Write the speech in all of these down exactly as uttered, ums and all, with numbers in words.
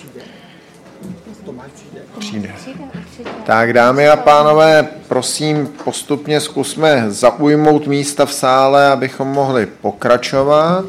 Přijde. Tak dámy a pánové, prosím, postupně zkusme zaujmout místa v sále, abychom mohli pokračovat.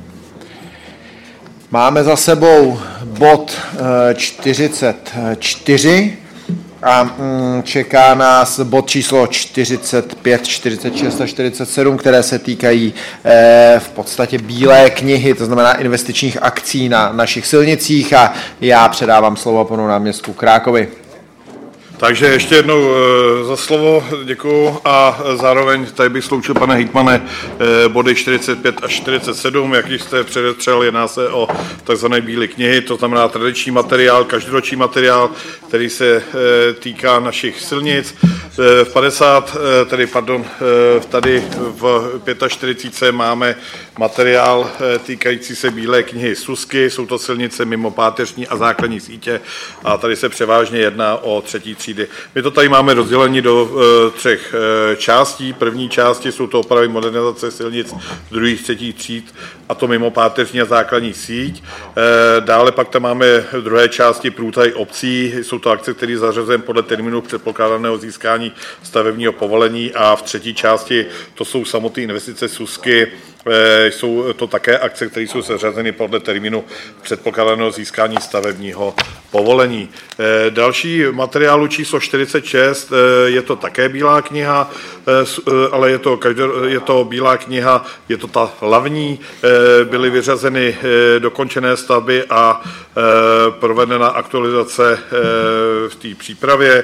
Máme za sebou bod čtyřicet čtyři a čeká nás bod číslo čtyřicet pět, čtyřicet šest a čtyřicet sedm, které se týkají v podstatě bílé knihy, to znamená investičních akcí na našich silnicích, a já předávám slovo panu náměstku Krákovi. Takže ještě jednou za slovo děkuju a zároveň tady bych sloučil, pane hejtmane, body čtyřicet pět a čtyřicet sedm, jak jste předestřel, jedná se o takzvané bílé knihy, to znamená tradiční materiál, každoroční materiál, který se týká našich silnic. V padesát, tedy pardon, tady v čtyřicet pět máme materiál týkající se bílé knihy SÚSky, jsou to silnice mimo páteřní a základní sítě a tady se převážně jedná o třetí třídy. My to tady máme rozdělení do třech částí. První části jsou to opravy modernizace silnic druhých, třetích tříd, a to mimo páteřní a základní síť. Dále pak tam máme v druhé části průtah obcí, jsou to akce, které zařazujeme podle termínu předpokládaného získání stavebního povolení, a v třetí části to jsou samotné investice SÚSky. Jsou to také akce, které jsou zařazeny podle termínu předpokládaného získání stavebního povolení. Další materiálu číslo čtyřicet šest je to také bílá kniha, ale je to, je to bílá kniha, je to ta hlavní, byly vyřazeny dokončené stavby a provedena aktualizace v té přípravě.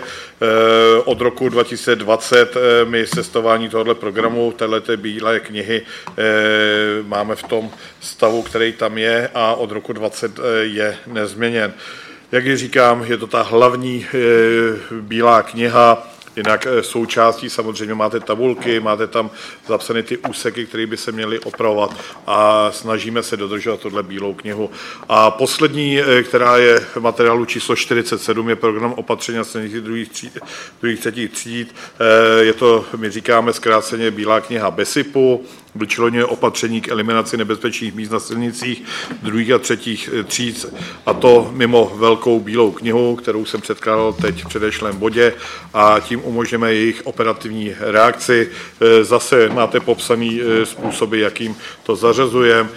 Od roku dva tisíce dvacet my sestování tohoto programu, téhleté bílé knihy, máme v tom stavu, který tam je, a od roku dvacet je nezměněn. Jak ji říkám, je to ta hlavní bílá kniha. Jinak součástí samozřejmě máte tabulky, máte tam zapsané ty úseky, které by se měly opravovat, a snažíme se dodržovat tohle bílou knihu. A poslední, která je v materiálu číslo čtyřicet sedm, je program opatření na silnici druhých, tříd, druhých třetích tříd. Je to, my říkáme zkráceně, bílá kniha BESIPu, vyčleňuje opatření k eliminaci nebezpečných míst na silnicích druhých a třetích tříd, a to mimo velkou bílou knihu, kterou jsem předkládal teď v předešlém bodě, a tím umožňujeme jejich operativní reakci. Zase máte popsaný způsoby, jakým to zařazujeme.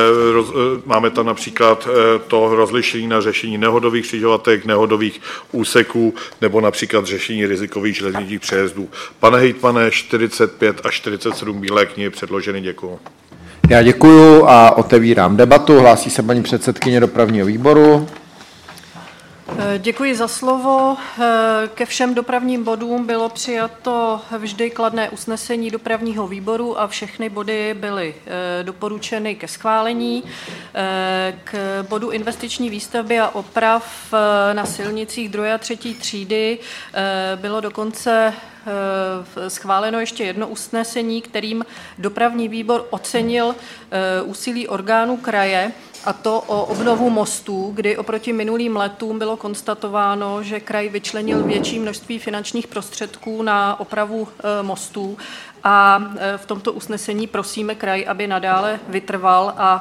Máme tam například to rozlišení na řešení nehodových křižovatek, nehodových úseků, nebo například řešení rizikových železničních přejezdů. Pane hejtmane, čtyřicet pět a čtyřicet sedm bílé knihy předloženy, děkuju. Já děkuju a otevírám debatu. Hlásí se paní předsedkyně dopravního výboru. Děkuji za slovo. Ke všem dopravním bodům bylo přijato vždy kladné usnesení dopravního výboru a všechny body byly doporučeny ke schválení. K bodu investiční výstavby a oprav na silnicích druhé a třetí třídy bylo dokonce schváleno ještě jedno usnesení, kterým dopravní výbor ocenil úsilí orgánů kraje, a to o obnovu mostů, kdy oproti minulým letům bylo konstatováno, že kraj vyčlenil větší množství finančních prostředků na opravu mostů, a v tomto usnesení prosíme kraj, aby nadále vytrval, a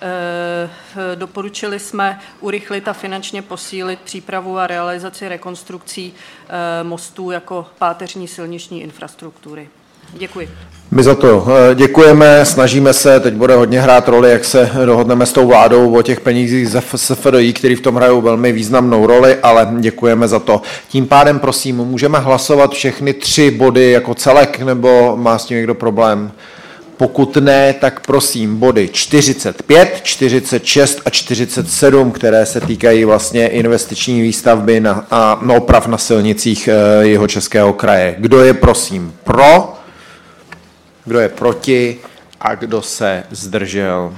doporučili jsme urychlit a finančně posílit přípravu a realizaci rekonstrukcí mostů jako páteřní silniční infrastruktury. Děkuji. My za to děkujeme, snažíme se, teď bude hodně hrát roli, jak se dohodneme s tou vládou o těch penězích z S F D I, který v tom hrajou velmi významnou roli, ale děkujeme za to. Tím pádem, prosím, můžeme hlasovat všechny tři body jako celek, nebo má s tím někdo problém? Pokud ne, tak prosím body čtyřicet pět, čtyřicet šest a čtyřicet sedm, které se týkají vlastně investiční výstavby na, a na oprav na silnicích Jihočeského kraje. Kdo je prosím pro? Kdo je proti a kdo se zdržel?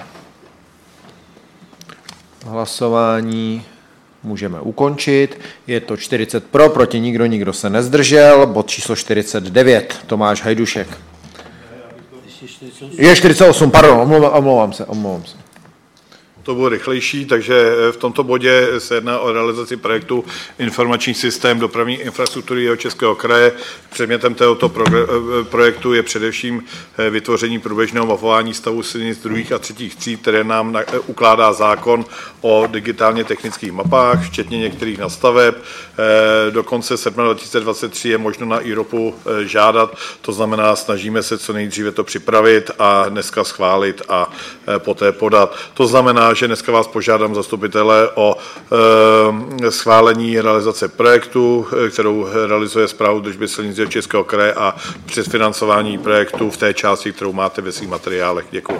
Hlasování můžeme ukončit. Je to čtyřicet pro, proti nikdo, nikdo se nezdržel. Bod číslo čtyřicet devět, Tomáš Hajdušek. Je čtyřicet osm, pardon, omlouvám, omlouvám se, omlouvám se. to bylo rychlejší, takže v tomto bodě se jedná o realizaci projektu Informační systém dopravní infrastruktury Jihočeského kraje. Předmětem tohoto projektu je především vytvoření průběžného mapování stavu silnic druhých a třetích tříd, které nám ukládá zákon o digitálně technických mapách, včetně některých nastaveb. Do konce srpna dva tisíce dvacet tři je možno na IROPu žádat, to znamená, snažíme se co nejdříve to připravit a dneska schválit a poté podat. To znamená, že dneska vás požádám zastupitele o e, schválení realizace projektu, kterou realizuje Správa údržby silnic Jihočeského kraje a předfinancování projektu v té části, kterou máte ve svých materiálech. Děkuji.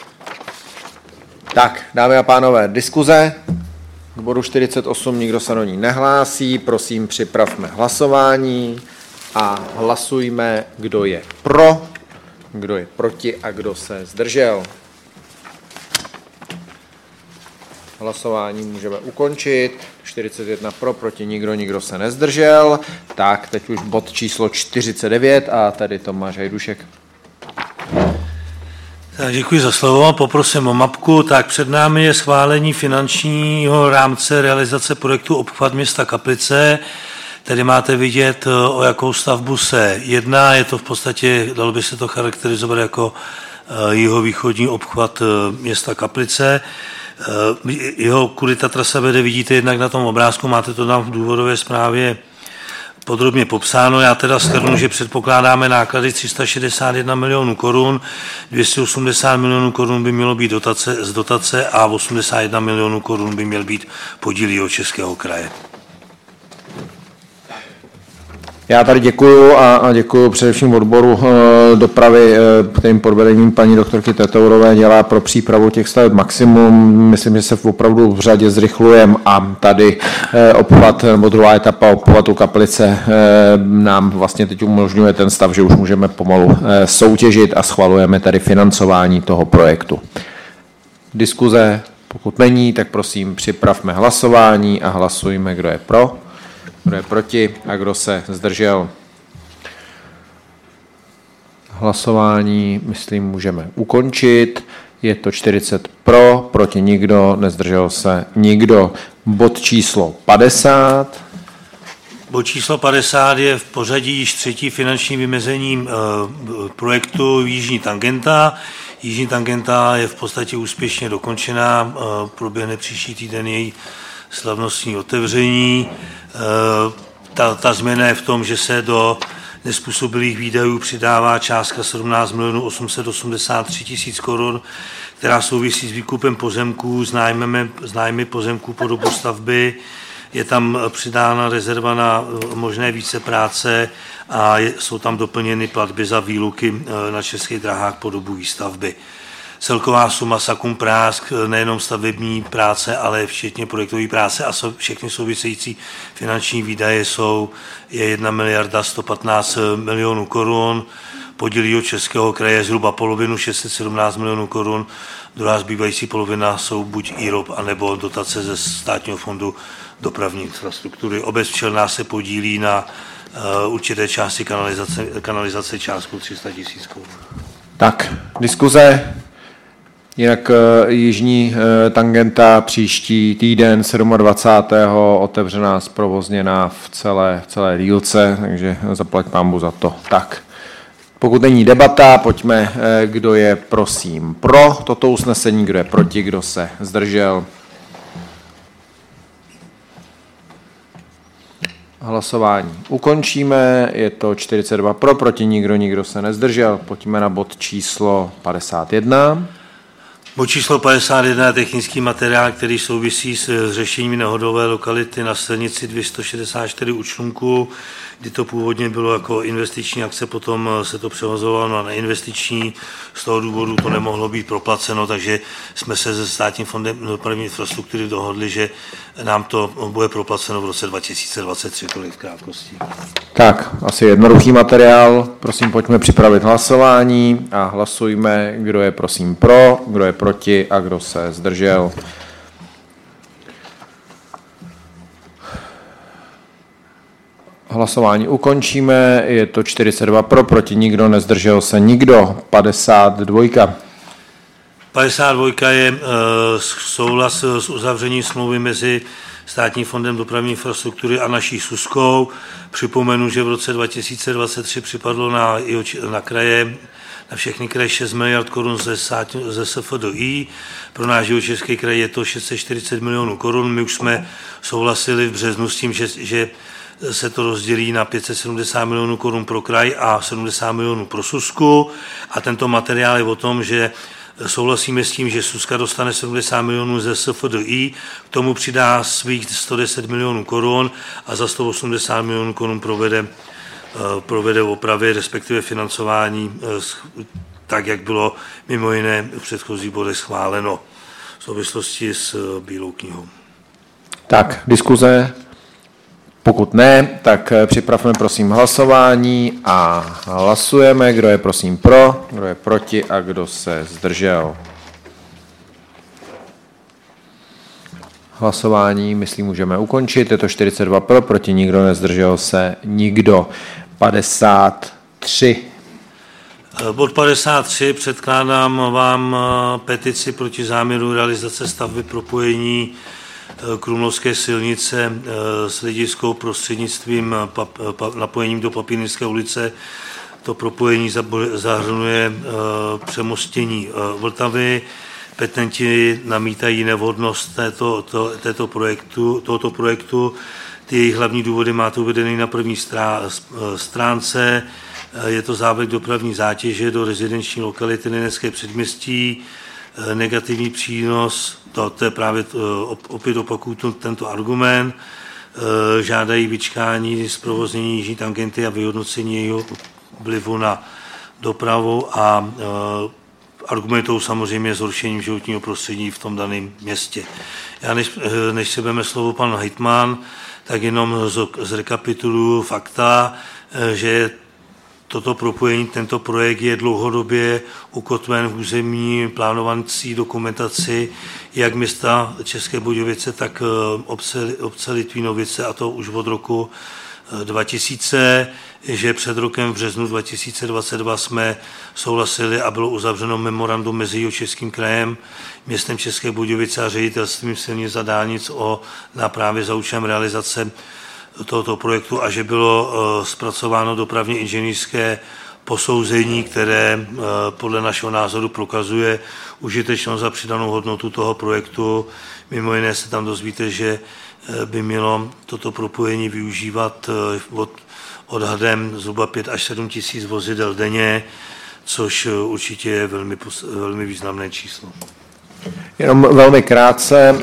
Tak, dámy a pánové, diskuze. K bodu čtyřicet osm nikdo se do ní nehlásí. Prosím, připravme hlasování a hlasujme, kdo je pro, kdo je proti a kdo se zdržel. Hlasování můžeme ukončit. čtyřicet jedna pro, proti nikdo, nikdo se nezdržel. Tak, teď už bod číslo čtyřicet devět a tady Tomáš Hajdušek. Tak děkuji za slovo, poprosím o mapku. Tak před námi je schválení finančního rámce realizace projektu obchvat města Kaplice. Tady máte vidět, o jakou stavbu se jedná. Je to v podstatě, dalo by se to charakterizovat jako jihovýchodní obchvat města Kaplice. Jeho kudy ta trasa vede, vidíte jednak na tom obrázku, máte to tam v důvodové zprávě podrobně popsáno. Já teda shrnu, že předpokládáme náklady tři sta šedesát jedna milionů korun, dvě stě osmdesát milionů korun by mělo být dotace, z dotace a osmdesát jedna milionů korun by měl být podíl Jihočeského kraje. Já tady děkuju a, a děkuju především odboru e, dopravy, e, kterým pod vedením paní doktorky Tetourové dělá pro přípravu těch staveb maximum. Myslím, že se opravdu v řadě zrychlujeme a tady e, obchvat, nebo druhá etapa obchvatu Kaplice e, nám vlastně teď umožňuje ten stav, že už můžeme pomalu e, soutěžit a schvalujeme tady financování toho projektu. Diskuze, pokud není, tak prosím připravme hlasování a hlasujme, kdo je pro, kdo je proti a kdo se zdržel. Hlasování, myslím, můžeme ukončit. Je to čtyřicet pro, proti nikdo, nezdržel se nikdo. Bod číslo padesát. Bod číslo padesát je v pořadí již třetí finanční vymezení projektu Jižní tangenta. Jižní tangenta je v podstatě úspěšně dokončená, proběhne příští týden její slavnostní otevření. Ta, ta změna je v tom, že se do nezpůsobilých výdajů přidává částka sedmnáct milionů osm set osmdesát tři tisíc korun, která souvisí s výkupem pozemků, s nájmy, s nájmy pozemků po dobu stavby. Je tam přidána rezerva na možné více práce a je, jsou tam doplněny platby za výluky na Českých dráhách po dobu výstavby. Celková suma Sakum Prásk, nejenom stavební práce, ale včetně projektové práce a všechny související finanční výdaje jsou je jedna miliarda sto patnáct milionů korun. Podíl Jihočeského kraje je zhruba polovinu, šest set sedmnáct milionů korun. Druhá zbývající polovina jsou buď IROP, anebo dotace ze Státního fondu dopravní infrastruktury. Obec Včelná se podílí na uh, určité části kanalizace, kanalizace částku tři sta tisíc korun. Tak, diskuze. Jinak jižní tangenta příští týden dvacátého sedmého otevřená, zprovozněná v celé, v celé dílce, takže zaplať pánbu za to. Tak, pokud není debata, pojďme, kdo je prosím pro toto usnesení, kdo je proti, kdo se zdržel. Hlasování ukončíme, je to čtyřicet dva pro, proti nikdo, nikdo se nezdržel. Pojďme na bod číslo padesát jedna. Bod číslo padesát jedna je technický materiál, který souvisí s řešením nehodové lokality na silnici dvě stě šedesát čtyři u Člunku, kdy to původně bylo jako investiční akce, potom se to přehazovalo na neinvestiční, z toho důvodu to nemohlo být proplaceno, takže jsme se se Státním fondem dopravní infrastruktury dohodli, že nám to bude proplaceno v roce dva tisíce dvacet tři, tolik v krátkosti. Tak, asi jednoduchý materiál, prosím, pojďme připravit hlasování a hlasujme, kdo je prosím pro, kdo je proti a kdo se zdržel. Hlasování ukončíme, je to čtyřicet dva pro, proti nikdo, nezdržel se nikdo, padesát dva. padesát dva je souhlas s uzavřením smlouvy mezi Státním fondem dopravní infrastruktury a naší SÚSkou. Připomenu, že v roce dva tisíce dvacet tři připadlo na, na kraje, na všechny kraje šest miliard korun ze, ze S F D I. Pro náš Jihočeský kraj je to šest set čtyřicet milionů korun. My už jsme souhlasili v březnu s tím, že, že se to rozdělí na pět set sedmdesát milionů korun pro kraj a sedmdesát milionů pro SÚSku. A tento materiál je o tom, že souhlasíme s tím, že SÚSka dostane sedmdesát milionů ze S F D I, k tomu přidá svých sto deset milionů korun a za sto osmdesát milionů korun provede, provede opravy, respektive financování, tak, jak bylo mimo jiné v předchozí bodech schváleno v souvislosti s Bílou knihou. Tak, diskuze? Pokud ne, tak připravme prosím hlasování a hlasujeme, kdo je prosím pro, kdo je proti a kdo se zdržel. Hlasování, myslím, můžeme ukončit. Je to čtyřicet dva pro, proti nikdo, nezdržel se nikdo. padesát tři. Bod padesát tři, předkládám vám petici proti záměru realizace stavby propojení Krumlovské silnice s Lidickou prostřednictvím pap, pap, napojením do Papírnické ulice. To propojení zahrnuje přemostění Vltavy. Petenti namítají nevhodnost této, to, této projektu, tohoto projektu. Ty jejich hlavní důvody máte uvedeny na první stránce. Je to závlek dopravní zátěže do rezidenční lokality Linecké předměstí, negativní přínos, to, to je právě opět opakuju tento argument, žádají vyčkání zprovoznění jižní tangenty a vyhodnocení jejího vlivu na dopravu a argumentují samozřejmě zhoršením životního prostředí v tom daném městě. Já než, než si vezme slovo pan hejtman, tak jenom zrekapituluju fakta, že toto propojení, tento projekt je dlouhodobě ukotven v územní plánovací dokumentaci jak města České Budějovice, tak obce, obce Litvinovice, a to už od roku dva tisíce, že před rokem v březnu dva tisíce dvacet dva jsme souhlasili a bylo uzavřeno memorandum mezi Jihočeským krajem, městem České Budějovice a ředitelstvím silnic a dálnic o nápravě za účelem realizace tohoto projektu a že bylo zpracováno dopravně inženýrské posouzení, které podle našeho názoru prokazuje užitečnost a přidanou hodnotu toho projektu. Mimo jiné se tam dozvíte, že by mělo toto propojení využívat od odhadem zhruba pět až sedm tisíc vozidel denně, což určitě je velmi, velmi významné číslo. Jenom velmi krátce,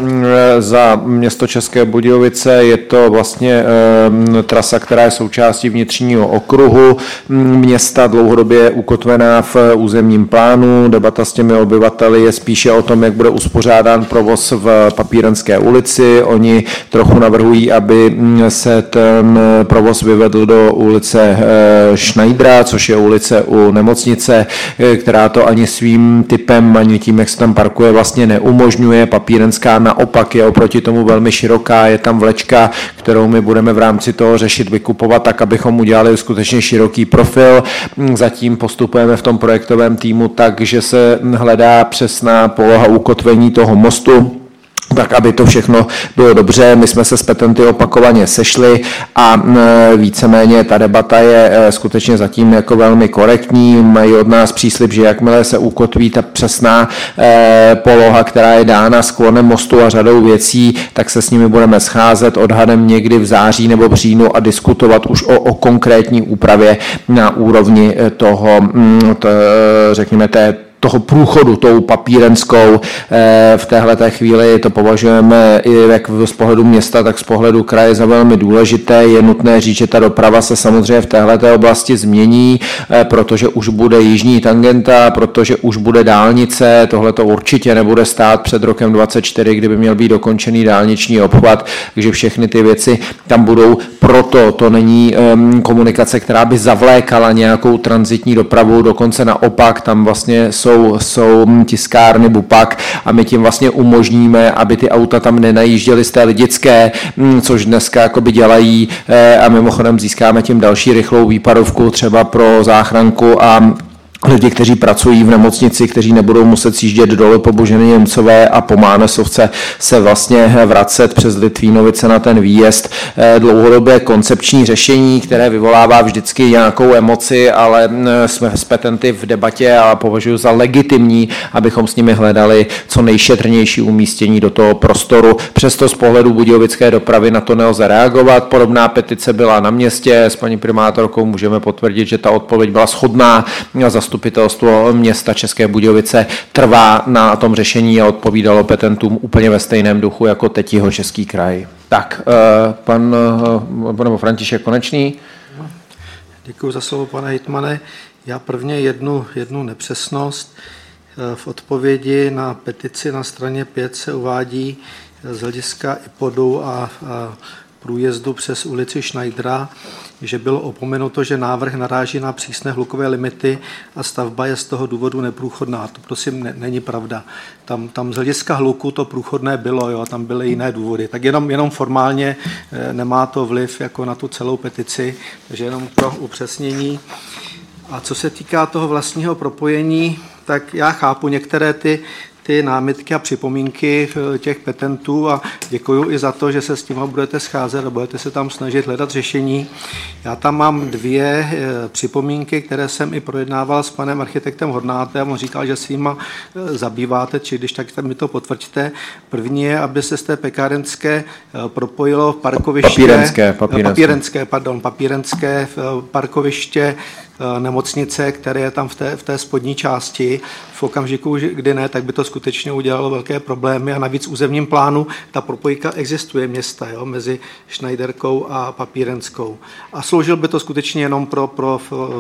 za město České Budějovice je to vlastně e, trasa, která je součástí vnitřního okruhu města, dlouhodobě ukotvená v územním plánu. Debata s těmi obyvateli je spíše o tom, jak bude uspořádán provoz v Papírenské ulici. Oni trochu navrhují, aby se ten provoz vyvedl do ulice Schneidera, což je ulice u nemocnice, která to ani svým typem, ani tím, jak se tam parkuje, vlastně neumožňuje. Papírenská naopak je oproti tomu velmi široká, je tam vlečka, kterou my budeme v rámci toho řešit, vykupovat tak, abychom udělali skutečně široký profil. Zatím postupujeme v tom projektovém týmu tak, že se hledá přesná poloha ukotvení toho mostu, tak aby to všechno bylo dobře. My jsme se s petenty opakovaně sešli a víceméně ta debata je skutečně zatím jako velmi korektní. Mají od nás příslib, že jakmile se ukotví ta přesná poloha, která je dána sklonem mostu a řadou věcí, tak se s nimi budeme scházet odhadem někdy v září nebo v říjnu a diskutovat už o, o konkrétní úpravě na úrovni toho, to, řekněme, té toho průchodu, tou Papírenskou. V téhleté chvíli to považujeme i jak z pohledu města, tak z pohledu kraje za velmi důležité. Je nutné říct, že ta doprava se samozřejmě v téhleté oblasti změní, protože už bude jižní tangenta, protože už bude dálnice. Tohle to určitě nebude stát před rokem dvacet čtyři, kdyby měl být dokončený dálniční obchvat, takže všechny ty věci tam budou. Proto to není um, komunikace, která by zavlékala nějakou tranzitní dopravu, dokonce naopak, tam vlastně jsou Jsou, jsou tiskárny Bupak a my tím vlastně umožníme, aby ty auta tam nenajížděly z té Lidické, což dneska jakoby dělají, a mimochodem získáme tím další rychlou výpadovku třeba pro záchranku a lidi, kteří pracují v nemocnici, kteří nebudou muset sjíždět dole po Boženy Němcové a po Mánesovce se vlastně vracet přes Litvínovice na ten výjezd. Dlouhodobé koncepční řešení, které vyvolává vždycky nějakou emoci, ale jsme s petenty v debatě a považuji za legitimní, abychom s nimi hledali co nejšetrnější umístění do toho prostoru. Přesto z pohledu budějovické dopravy na to nelze reagovat. Podobná petice byla na městě. S paní primátorkou můžeme potvrdit, že ta odpověď byla shodná. Zastupitelstvo města České Budějovice trvá na tom řešení a odpovídalo petentům úplně ve stejném duchu jako teď Jihočeský kraj. Tak, pan nebo František Konečný. Děkuji za slovo, pane hejtmane. Já prvně jednu, jednu nepřesnost. V odpovědi na petici na straně pět se uvádí z hlediska ipodu a, a průjezdu přes ulici Schneidera, že bylo opomenuto, že návrh naráží na přísné hlukové limity a stavba je z toho důvodu neprůchodná. To prosím ne, není pravda. Tam, tam z hlediska hluku to průchodné bylo, jo, tam byly jiné důvody. Tak jenom, jenom formálně e, nemá to vliv jako na tu celou petici, takže jenom pro upřesnění. A co se týká toho vlastního propojení, tak já chápu některé ty ty námitky a připomínky těch petentů a děkuju i za to, že se s tím budete scházet a budete se tam snažit hledat řešení. Já tam mám dvě připomínky, které jsem i projednával s panem architektem Hornátem. On říkal, že si jima zabýváte, či když tak mi to potvrďte. První je, aby se z té pekárenské propojilo parkoviště... Papírenské, papírenské. Papírenské, pardon, papírenské parkoviště nemocnice, které je tam v té, v té spodní části. V okamžiku, kdy ne, tak by to skutečně udělalo velké problémy a navíc v územním plánu ta propojka existuje města, jo, mezi Schneiderkou a Papírenskou. A sloužil by to skutečně jenom pro, pro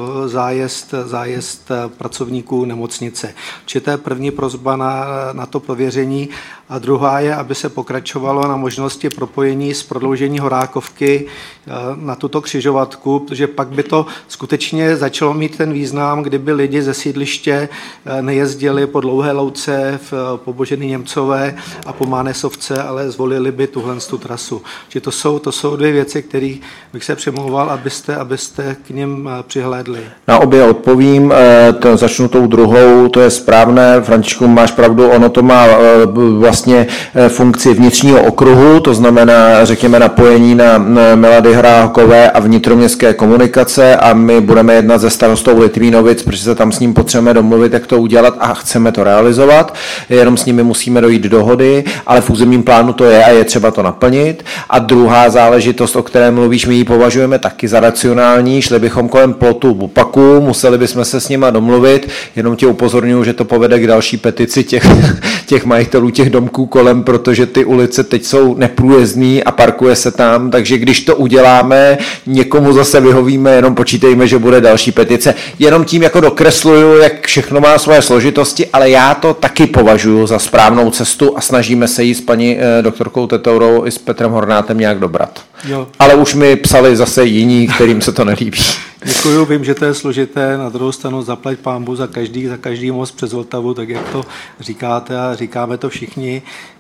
zájezd, zájezd pracovníků nemocnice. Či to je první prosba na, na to prověření. A druhá je, aby se pokračovalo na možnosti propojení s prodloužení Horákovky na tuto křižovatku, protože pak by to skutečně začalo mít ten význam, kdyby lidi ze sídliště nejezdili po Dlouhé louce v Poboženy Němcové a po Mánesovce, ale zvolili by tuhle tu trasu. Čiže to jsou, to jsou dvě věci, které bych se přimlouval, abyste, abyste k nim přihlédli. Na obě odpovím, to začnu tou druhou, to je správné, Františku, máš pravdu, ono to má vlastně funkci vnitřního okruhu, to znamená, řekněme, napojení na Milady Hrákové a vnitroměstské komunikace a my budeme jednat se starostou Litvínovic, protože se tam s ním potřebujeme domluvit, jak to udělat a chceme to realizovat, jenom s nimi musíme dojít dohody, ale v územním plánu to je a je třeba to naplnit. A druhá záležitost, o které mluvíš, my ji považujeme taky za racionální, šli bychom kolem plotu Bupaku, museli bychom se s nima domluvit, jenom tě upozorňuji, že to povede k další petici těch, těch majitelů těch domků kolem, protože ty ulice teď jsou neprůjezdný a parkuje se tam, takže když to uděláme, někomu zase vyhovíme, jenom počítejme, že bude další petice. Jenom tím jako dokresluju, jak všechno má svoje složitosti, ale já to taky považuji za správnou cestu a snažíme se jí s paní eh, doktorkou Tetourou i s Petrem Hornátem nějak dobrat. Jo. Ale už mi psali zase jiní, kterým se to nelíbí. Děkuju, vím, že to je složité, na druhou stranu zaplať pánbu za každý, za každý most přes Vltavu, tak jak to říkáte a říkáme to všichni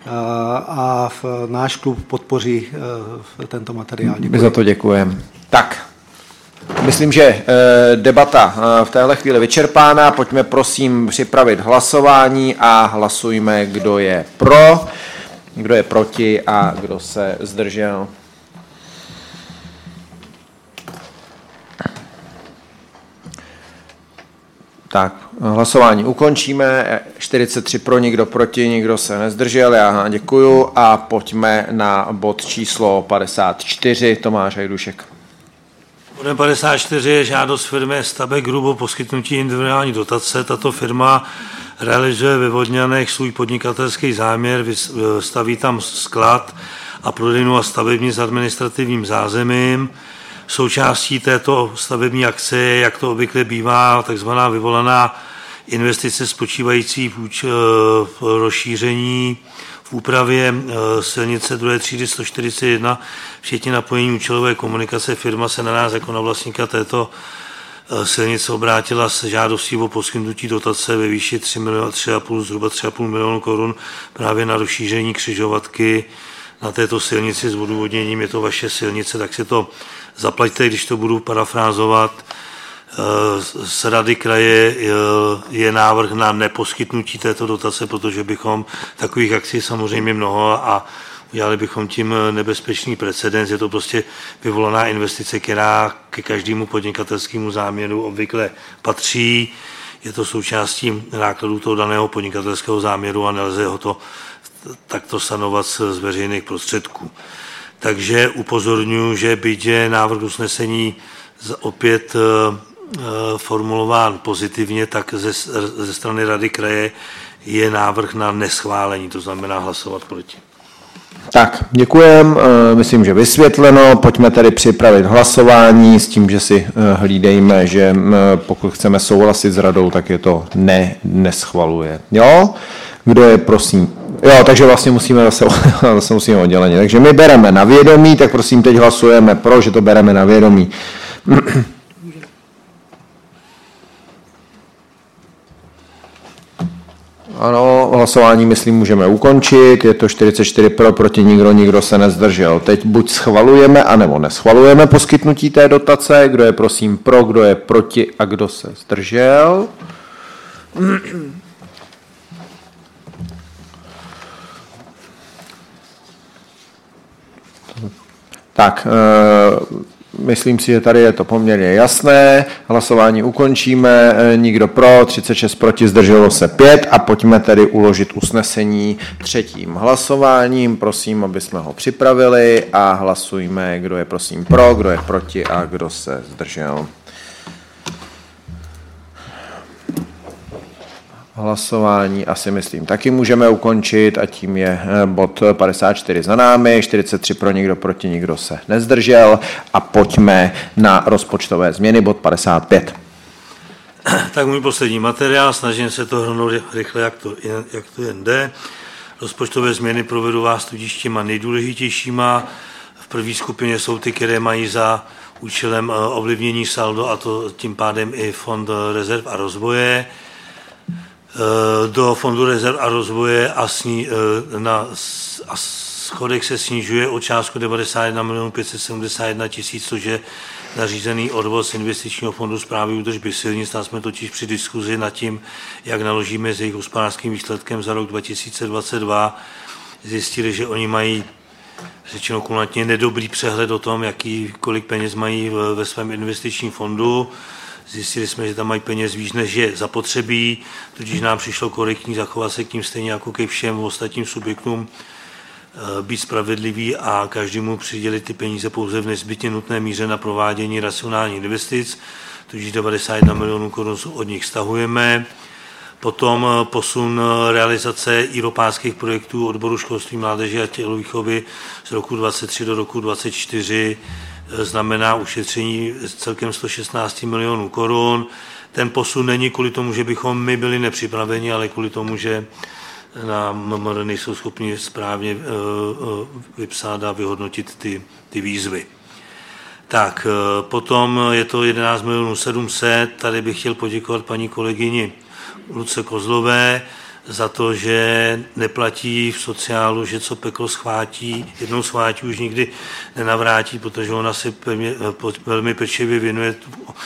a v náš klub podpoří tento materiál. Děkuji. My za to děkujeme. Tak, myslím, že debata v téhle chvíli vyčerpána, pojďme prosím připravit hlasování a hlasujme, kdo je pro, kdo je proti a kdo se zdržel. Tak, hlasování ukončíme, čtyřicet tři pro, nikdo proti, nikdo se nezdržel, já děkuju a pojďme na bod číslo padesát čtyři, Tomáš Hajdušek. Bodem padesát čtyři je žádost firmy Stabek Group o poskytnutí individuální dotace. Tato firma realizuje ve Vodňanech svůj podnikatelský záměr, staví tam sklad a prodejnu a stavební s administrativním zázemím. Součástí této stavební akce, jak to obvykle bývá, takzvaná vyvolaná investice spočívající v rozšíření v úpravě silnice druhé třídy sto čtyřicet jedna, včetně napojení účelové komunikace. Firma se na nás jako na vlastníka této silnice obrátila s žádostí o poskytnutí dotace ve výši tři miliony, tři a půl, zhruba tři a půl milionu korun právě na rozšíření křižovatky na této silnici s odůvodněním, je to vaše silnice, tak si to zaplaťte, když to budu parafrázovat. Z rady kraje je návrh na neposkytnutí této dotace, protože bychom takových akcí samozřejmě mnoho a udělali bychom tím nebezpečný precedens. Je to prostě vyvolaná investice, která ke každému podnikatelskému záměru obvykle patří. Je to součástí nákladů toho daného podnikatelského záměru a nelze ho to takto sanovat z veřejných prostředků. Takže upozorňuji, že byť je návrh usnesení opět formulován pozitivně, tak ze, ze strany rady kraje je návrh na neschválení, to znamená hlasovat proti. Tak, děkujem. Myslím, že vysvětleno. Pojďme tedy připravit hlasování s tím, že si hlídejme, že pokud chceme souhlasit s radou, tak je to ne, neschvaluje. Jo? Kdo je, prosím? Jo, takže vlastně musíme zase, zase musíme odděleně. Takže my bereme na vědomí, tak prosím teď hlasujeme pro, že to bereme na vědomí. Ano, hlasování, myslím, můžeme ukončit. Je to čtyřicet čtyři pro, proti nikdo, nikdo se nezdržel. Teď buď schvalujeme, anebo neschvalujeme poskytnutí té dotace. Kdo je, prosím, pro, kdo je proti a kdo se zdržel. Tak, myslím si, že tady je to poměrně jasné. Hlasování ukončíme. Nikdo pro, třicet šest proti, zdrželo se pět a pojďme tedy uložit usnesení třetím hlasováním. Prosím, aby jsme ho připravili a hlasujme, kdo je prosím pro, kdo je proti a kdo se zdržel. Hlasování asi myslím taky můžeme ukončit a tím je bod padesát čtyři za námi, čtyřicet tři pro, nikdo proti, nikdo se nezdržel a pojďme na rozpočtové změny, bod padesát pět. Tak můj poslední materiál, snažím se to hrnout rychle, jak to, jak to jen jde. Rozpočtové změny provedu vás tudíž těma nejdůležitějšíma. V první skupině jsou ty, které mají za účelem ovlivnění saldo a to tím pádem i fond rezerv a rozvoje. Do fondu rezerv a rozvoje a, sní, na, a schodek se snižuje o částku devadesát jedna milionů pět set sedmdesát jedna tisíc, což je nařízený odvoz investičního fondu správy údržby silnic. Tam jsme totiž při diskuzi nad tím, jak naložíme s jejich hospodářským výsledkem za rok dva tisíce dvacet dva, zjistili, že oni mají řečeno kulantně nedobrý přehled o tom, jaký, kolik peněz mají ve svém investičním fondu. Zjistili jsme, že tam mají peněz víc, než je zapotřebí, tudíž nám přišlo korektní zachovat se k tím stejně jako ke všem ostatním subjektům, být spravedlivý a každému přidělit ty peníze pouze v nezbytně nutné míře na provádění racionálních investic, tudíž devadesát jedna milionů korun od nich stahujeme. Potom posun realizace iropářských projektů odboru školství, mládeže a tělovýchovy z roku dvacet tři do roku dvacet čtyři znamená ušetření celkem sto šestnáct milionů korun. Ten posun není kvůli tomu, že bychom my byli nepřipraveni, ale kvůli tomu, že na M M R nejsou schopni správně vypsat a vyhodnotit ty, ty výzvy. Tak, potom je to jedenáct milionů sedm set. Tady bych chtěl poděkovat paní kolegyni Luce Kozlové za to, že neplatí v sociálu, že co peklo schvátí, jednou schvátí už nikdy nenavrátí, protože ona se pevně, velmi pečlivě věnuje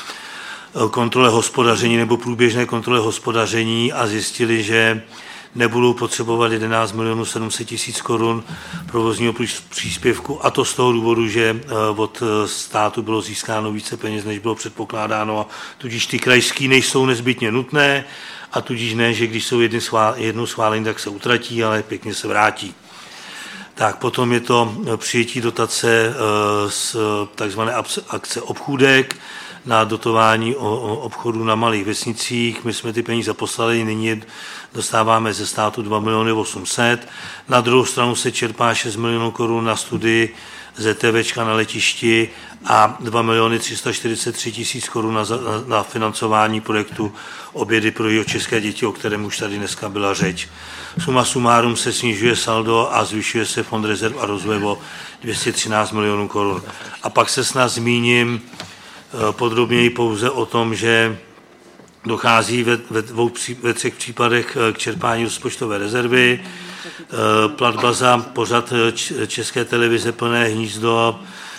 kontrole hospodaření nebo průběžné kontrole hospodaření a zjistili, že nebudou potřebovat jedenáct milionů sedm set tisíc korun provozního příspěvku, a to z toho důvodu, že od státu bylo získáno více peněz, než bylo předpokládáno, a tudíž ty krajský nejsou nezbytně nutné a tudíž ne, že když jsou jednou schválení, tak se utratí, ale pěkně se vrátí. Tak potom je to přijetí dotace z takzvané akce Obchůdek na dotování obchodů na malých vesnicích. My jsme ty peníze poslali, nyní dostáváme ze státu dva miliony osm set. Na druhou stranu se čerpá šest milionů korun na studii ZTVčka na letišti a dva miliony tři sta čtyřicet tři tisíc korun na, na financování projektu Obědy pro jihočeské děti, o kterém už tady dneska byla řeč. Suma sumárum se snižuje saldo a zvyšuje se fond rezerv a rozvoje o dvě stě třináct milionů korun. A pak se snad zmíním podrobněji pouze o tom, že dochází ve, ve, dvou, ve třech případech k čerpání rozpočtové rezervy. Platba za pořad České televize Plné hnízdo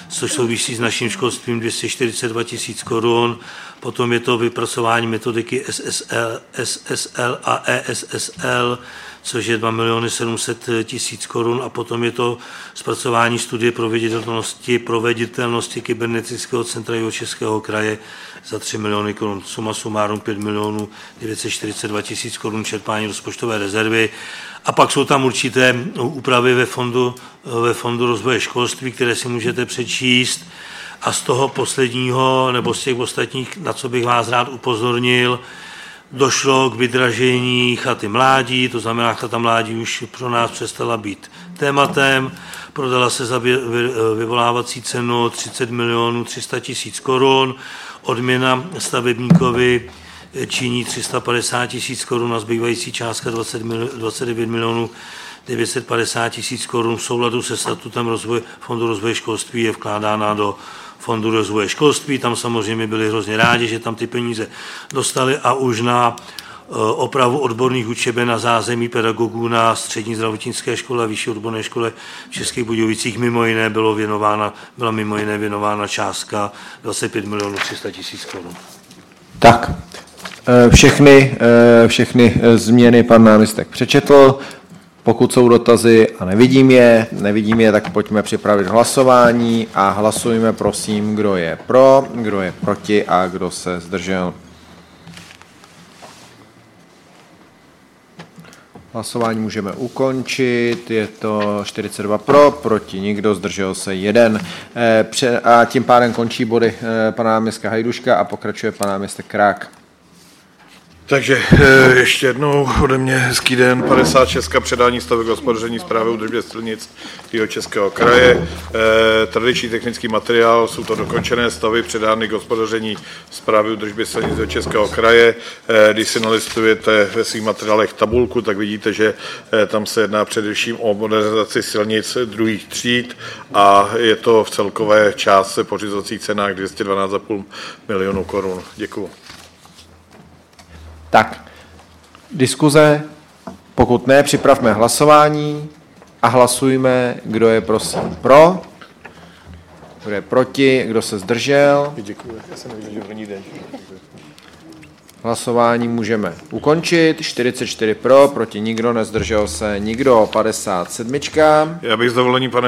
což souvisí s naším školstvím dvě stě čtyřicet dva tisíc korun. Potom je to vypracování metodiky S S L, S S L a E S S L, což je dva miliony sedm set tisíc korun, a potom je to zpracování studie proveditelnosti, proveditelnosti kybernetického centra Jihočeského kraje za tři miliony korun. Suma sumárum pět milionů devět set čtyřicet dva tisíc korun čerpání rozpočtové rezervy. A pak jsou tam určité úpravy ve fondu, ve fondu rozvoje školství, které si můžete přečíst. A z toho posledního, nebo z těch ostatních, na co bych vás rád upozornil, došlo k vydražení chaty mládí, to znamená, chata mládí už pro nás přestala být tématem, prodala se za vyvolávací cenu třicet milionů tři sta tisíc korun, odměna stavebníkovi činí tři sta padesát tisíc korun a zbývající částka dvacet devět milionů devět set padesát tisíc korun v souladu se statutem rozvoje, Fondu rozvoje školství je vkládána do Fondu rozvoje školství. Tam samozřejmě byli hrozně rádi, že tam ty peníze dostali, a už na opravu odborných učeben na zázemí pedagogů na střední zdravotnické škole a vyšší odborné škole v Českých Budějovicích mimo jiné bylo věnována, byla mimo jiné věnována částka dvacet pět milionů tři sta tisíc korun. Tak, všechny, všechny změny pan náměstek přečetl. Pokud jsou dotazy a nevidím je, nevidím je, tak pojďme připravit hlasování a hlasujme, prosím, kdo je pro, kdo je proti a kdo se zdržel. Hlasování můžeme ukončit, je to čtyřicet dva pro, proti nikdo, zdržel se jeden. A tím pádem končí body pana náměstka Hajduška a pokračuje pan náměstek Krák. Takže ještě jednou ode mě hezký den. padesát šest předání stavek hospodaření správy údržby silnic Jihočeského kraje. Tradiční technický materiál, jsou to dokončené stavy předány k hospodaření správy údržby silnic Jihočeského kraje. Když si nalistujete ve svých materiálech tabulku, tak vidíte, že tam se jedná především o modernizaci silnic druhých tříd a je to v celkové částce pořizovacích cenách dvě stě dvanáct celá pět milionů korun. Děkuju. Tak, diskuze, pokud ne, připravme hlasování a hlasujme, kdo je prosím pro, kdo je proti, kdo se zdržel. Děkuji, já jsem neviděl, že první den. Hlasování můžeme ukončit, čtyřicet čtyři pro, proti nikdo, nezdržel se nikdo, padesát sedm. Já bych s dovolením, pane